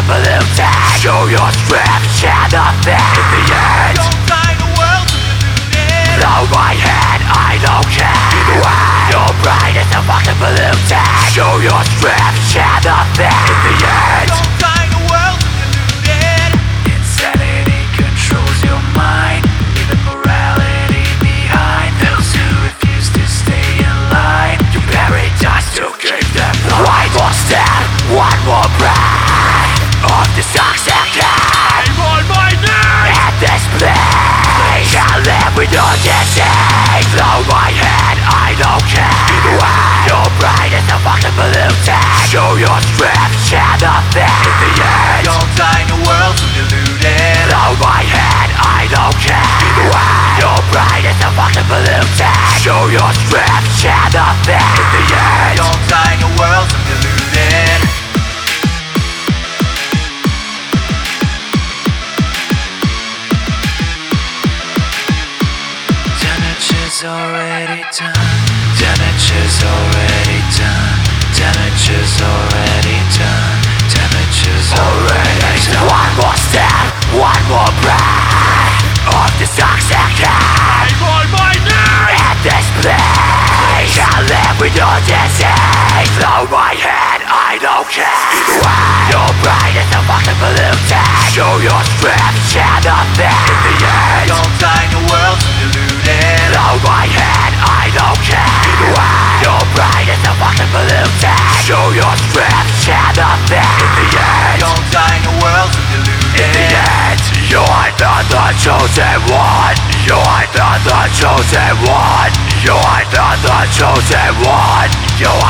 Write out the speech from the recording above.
polluted. Show your strength, share nothing in the end. Don't tie the world to deluded. Blow my head, I don't care. Either way, your brain is so fucking polluted. Show your strength, share nothing in the end. Don't tie the world to deluded. Insanity controls your mind, leaving morality behind. Those who refuse to stay in line, you bury dust to keep them blind. One more step, one more breath of this toxic air. I'm on my knees. At this place, I live with your disease. Blow my head, I don't care. Either way, your brain is so fucking polluted. Show your strength, share nothing in the end. Don't tie the world to deluded. Blow my head, I don't care. Either way, your brain is so fucking polluted. Show your strength, share nothing in the end. Don't tie the world to deluded. Damage is already done. Damage is already done. Damage is already done. Damage is already done. One more step, one more breath of this toxic air. I'm on my knees. At this place, I live with your disease. Blow my head, I don't care. Either way, your brain is so fucking polluted. Show your strength, share nothing in the end. Don't tie the world to deluded. Blow my head, I don't care. Either way, your brain is so fucking polluted. Show your strength, share nothing in the end. Don't tie the world to deluded. In the end, you're not the chosen one. You're not the chosen one. You're not the chosen one. You're